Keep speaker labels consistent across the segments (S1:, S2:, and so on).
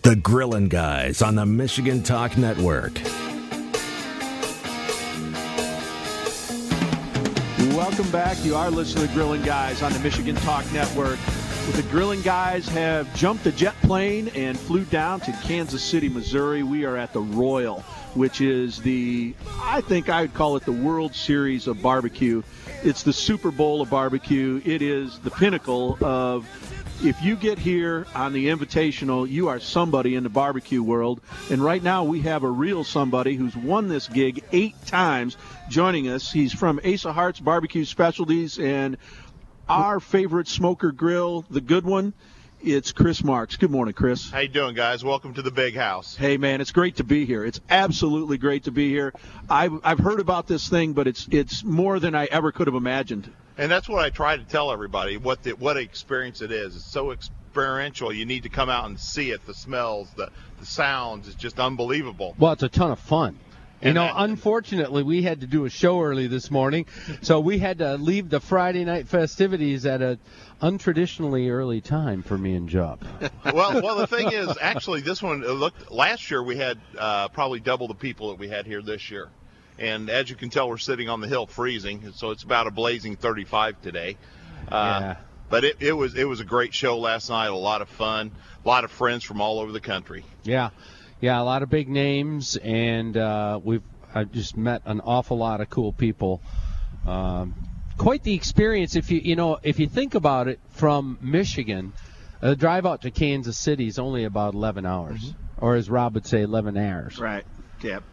S1: The Grillin' Guys on the Michigan Talk Network.
S2: Welcome back. You are listening to the Grillin' Guys on the Michigan Talk Network. The Grillin' Guys have jumped a jet plane and flew down to Kansas City, Missouri. We are at the Royal, which is I think I would call it the World Series of barbecue. It's the Super Bowl of barbecue. It is the pinnacle of, if you get here on the Invitational, you are somebody in the barbecue world. And right now we have a real somebody who's won this gig 8 times joining us. He's from Ace of Hearts Barbecue Specialties and our favorite smoker grill, the good one. It's Chris Marks. Good morning, Chris.
S3: How you doing, guys? Welcome to the big house.
S2: Hey, man, it's great to be here. It's absolutely great to be here. I've heard about this thing, but it's more than I ever could have imagined.
S3: And that's what I try to tell everybody, what experience it is. It's so experiential. You need to come out and see it. The smells, the sounds, it's just unbelievable.
S4: Well, it's a ton of fun. Unfortunately, we had to do a show early this morning, so we had to leave the Friday night festivities at an untraditionally early time for me and Jupp.
S3: Well, the thing is, actually, this one, last year we had probably double the people that we had here this year. And as you can tell, we're sitting on the hill freezing, so it's about a blazing 35 today.
S4: Yeah.
S3: But it was a great show last night, a lot of fun, a lot of friends from all over the country.
S4: Yeah, a lot of big names, and I just met an awful lot of cool people. Quite the experience if you think about it from Michigan. The drive out to Kansas City is only about 11 hours, or as Rob would say, 11 hours.
S2: Right. Yep.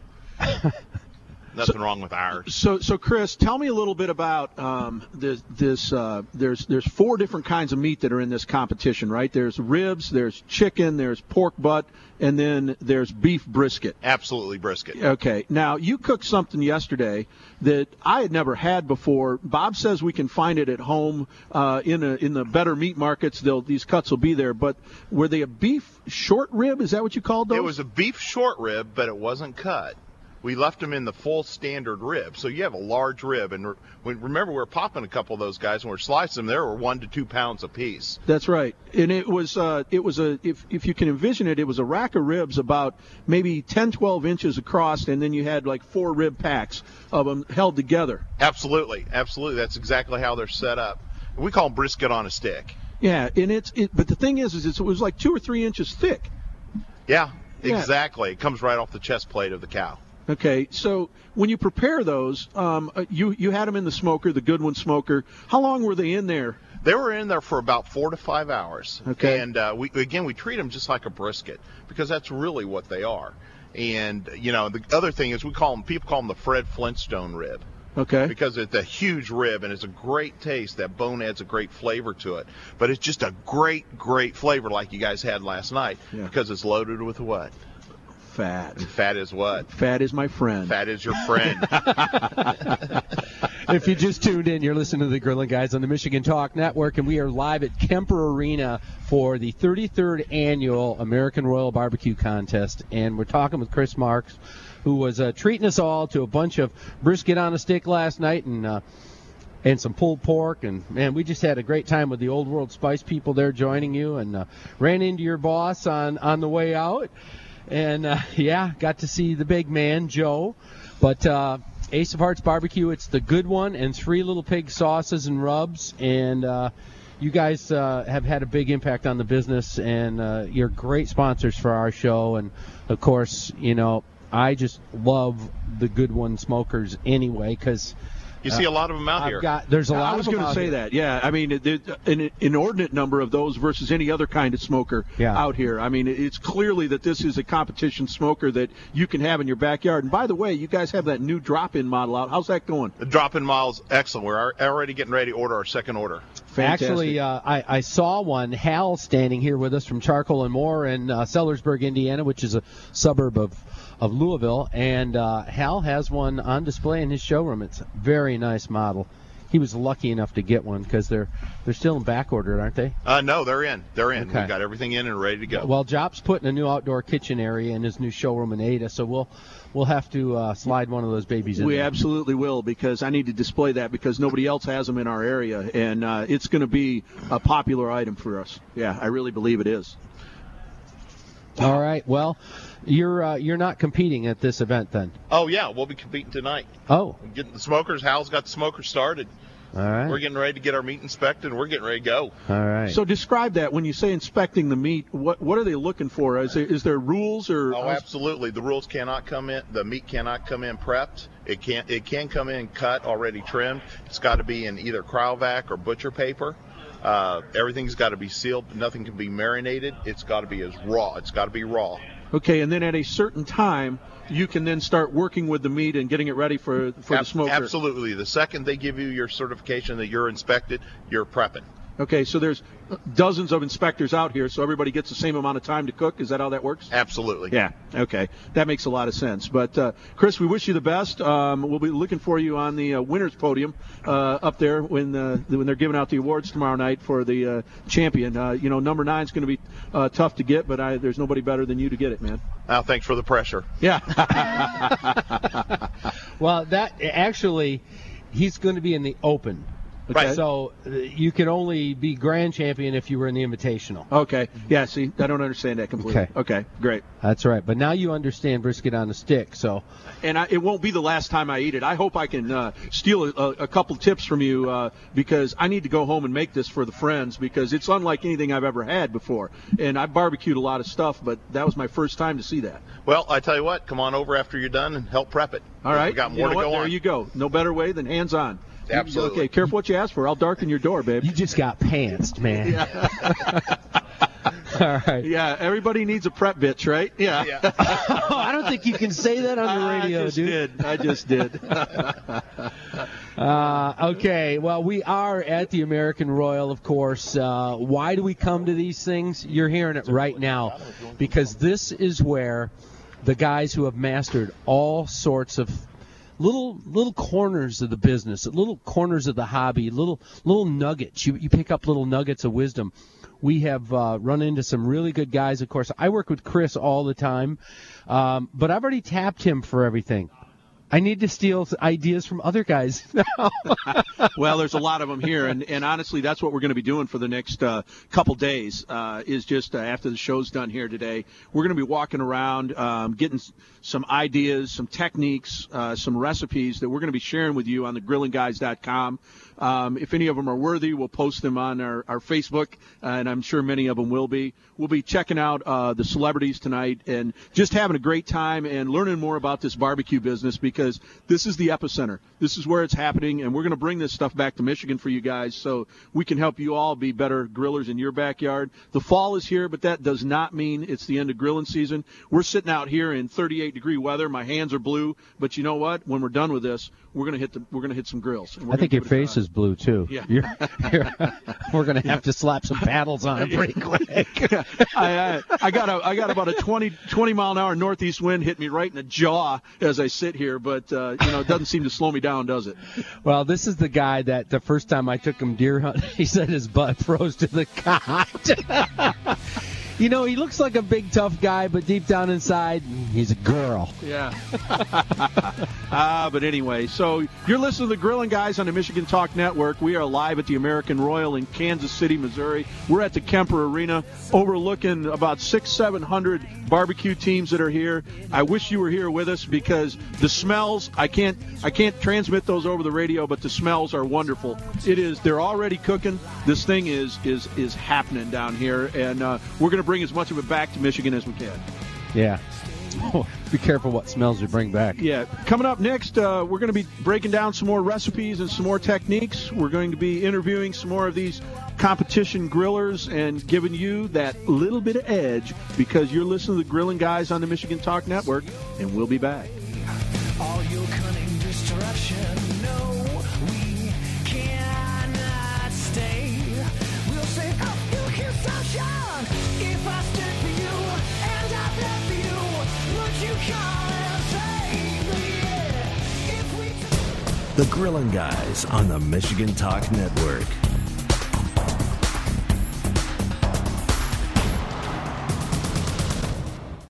S3: Nothing wrong with ours.
S2: So Chris, tell me a little bit about this. There's 4 different kinds of meat that are in this competition, right? There's ribs, there's chicken, there's pork butt, and then there's beef brisket.
S3: Absolutely brisket.
S2: Okay. Now, you cooked something yesterday that I had never had before. Bob says we can find it at home in the better meat markets. These cuts will be there. But were they a beef short rib? Is that what you called those?
S3: It was a beef short rib, but it wasn't cut. We left them in the full standard rib. So you have a large rib. And remember, we were popping a couple of those guys, and we were slicing them. There were 1 to 2 pounds apiece.
S2: That's right. And it was if you can envision it, it was a rack of ribs about maybe 10, 12 inches across, and then you had like 4 rib packs of them held together.
S3: Absolutely. That's exactly how they're set up. We call them brisket on a stick.
S2: Yeah, and but the thing is it was like 2 or 3 inches thick.
S3: Yeah, exactly. It comes right off the chest plate of the cow.
S2: Okay, so when you prepare those, you had them in the smoker, the Goodwin smoker. How long were they in there?
S3: They were in there for about 4 to 5 hours.
S2: Okay.
S3: And we treat them just like a brisket because that's really what they are. And the other thing is people call them the Fred Flintstone rib.
S2: Okay.
S3: Because it's a huge rib and it's a great taste. That bone adds a great flavor to it. But it's just a great, great flavor like you guys had last night because it's loaded with what?
S2: Fat.
S3: And fat is what?
S2: Fat is my friend.
S3: Fat is your friend.
S4: If you just tuned in, you're listening to the Grillin' Guys on the Michigan Talk Network, and we are live at Kemper Arena for the 33rd Annual American Royal Barbecue Contest. And we're talking with Chris Marks, who was treating us all to a bunch of brisket on a stick last night and some pulled pork. And, man, we just had a great time with the Old World Spice people there joining you, and ran into your boss on the way out. And, got to see the big man, Joe. But Ace of Hearts Barbecue, it's the good one, and 3 little pig sauces and rubs. And you guys have had a big impact on the business, and you're great sponsors for our show. And, of course, I just love the Good One smokers anyway because
S3: you see a lot of them out here.
S4: There's a lot.
S2: I was going to say that. Yeah, I mean, an inordinate number of those versus any other kind of smoker out here. I mean, it's clearly that this is a competition smoker that you can have in your backyard. And by the way, you guys have that new drop-in model out. How's that going?
S3: The drop-in model's excellent. We're already getting ready to order our second order.
S2: Fantastic.
S4: Actually, I saw one. Hal standing here with us from Charcoal and More in Sellersburg, Indiana, which is a suburb of Louisville, and Hal has one on display in his showroom. It's a very nice model. He was lucky enough to get one because they're still in back order, aren't they?
S3: No, they're in. Okay. We've got everything in and ready to go.
S4: Well, Jop's putting a new outdoor kitchen area in his new showroom in Ada, so we'll have to slide one of those babies in.
S2: We
S4: there.
S2: absolutely will, because I need to display that because nobody else has them in our area, and it's going to be a popular item for us. Yeah, I really believe it is.
S4: All right. Well, you're not competing at this event then.
S3: Oh yeah, we'll be competing tonight.
S4: Oh.
S3: Getting the smokers. Hal's got the smokers started.
S4: All right.
S3: We're getting ready to get our meat inspected, and we're getting ready to go.
S4: All right.
S2: So describe that. When you say inspecting the meat, what are they looking for? Is there rules or?
S3: Oh, absolutely. The rules cannot come in. The meat cannot come in prepped. It can come in cut, already trimmed. It's got to be in either Cryovac or butcher paper. Everything's got to be sealed. Nothing can be marinated. It's got to be as raw. It's got to be raw.
S2: Okay, and then at a certain time, you can then start working with the meat and getting it ready for the smoker.
S3: Absolutely. The second they give you your certification that you're inspected, you're prepping.
S2: Okay, so there's dozens of inspectors out here, so everybody gets the same amount of time to cook. Is that how that works?
S3: Absolutely.
S2: Yeah, okay. That makes a lot of sense. But, Chris, we wish you the best. We'll be looking for you on the winner's podium up there when they're giving out the awards tomorrow night for the champion. Number 9 is going to be tough to get, but there's nobody better than you to get it, man.
S3: Oh, thanks for the pressure.
S2: Yeah.
S4: Well, he's going to be in the Open.
S3: Right.
S4: So you can only be grand champion if you were in the Invitational.
S2: Okay. Yeah, see, I don't understand that completely. Okay, great.
S4: That's right. But now you understand brisket on a stick. So,
S2: and it won't be the last time I eat it. I hope I can steal a couple tips from you because I need to go home and make this for the friends because it's unlike anything I've ever had before. And I barbecued a lot of stuff, but that was my first time to see that.
S3: Well, I tell you what, come on over after you're done and help prep it.
S2: All right.
S3: We got more to go on.
S2: There you go. No better way than hands-on.
S3: Absolutely.
S2: Okay, careful what you ask for. I'll darken your door, babe.
S4: You just got pantsed, man.
S2: Yeah.
S4: All right.
S2: Yeah, everybody needs a prep bitch, right? Yeah.
S4: Oh, I don't think you can say that on the radio,
S2: I just did.
S4: Okay, well, we are at the American Royal, of course. Why do we come to these things? You're hearing it right now because this is where the guys who have mastered all sorts of little corners of the business, little corners of the hobby, little nuggets. You pick up little nuggets of wisdom. We have run into some really good guys. Of course, I work with Chris all the time, but I've already tapped him for everything. I need to steal ideas from other guys now.
S2: Well, there's a lot of them here, and honestly, that's what we're going to be doing for the next couple days. Is just after the show's done here today, we're going to be walking around, getting some ideas, some techniques, some recipes that we're going to be sharing with you on the grillingguys.com. If any of them are worthy, we'll post them on our Facebook, and I'm sure many of them will be. We'll be checking out the celebrities tonight and just having a great time and learning more about this barbecue business because this is the epicenter. This is where it's happening, and we're going to bring this stuff back to Michigan for you guys so we can help you all be better grillers in your backyard. The fall is here, but that does not mean it's the end of grilling season. We're sitting out here in 38-degree weather. My hands are blue, but you know what? When we're done with this, we're going to hit some grills.
S4: I think your face is blue too.
S2: Yeah.
S4: We're going to have to slap some paddles on it pretty quick.
S2: I got about a 20 mile an hour northeast wind hit me right in the jaw as I sit here, but it doesn't seem to slow me down, does it?
S4: Well, this is the guy that the first time I took him deer hunting, he said his butt froze to the cot. He looks like a big tough guy, but deep down inside, he's a girl.
S2: Yeah. But anyway, so you're listening to the Grilling Guys on the Michigan Talk Network. We are live at the American Royal in Kansas City, Missouri. We're at the Kemper Arena, overlooking about 600-700 barbecue teams that are here. I wish you were here with us because the smells, I can't transmit those over the radio, but the smells are wonderful. They're already cooking. This thing is happening down here, and we're going to bring as much of it back to Michigan as we can.
S4: Yeah. Oh, be careful what smells you bring back.
S2: Yeah. Coming up next, we're going to be breaking down some more recipes and some more techniques. We're going to be interviewing some more of these competition grillers and giving you that little bit of edge because you're listening to the Grilling Guys on the Michigan Talk Network, and we'll be back.
S5: All your cunning destruction, no, we cannot stay. We'll say, oh, you can stop shine if I stood for you and I bled for you. Would you call and save me? If we
S1: The Grilling Guys on the Michigan Talk Network.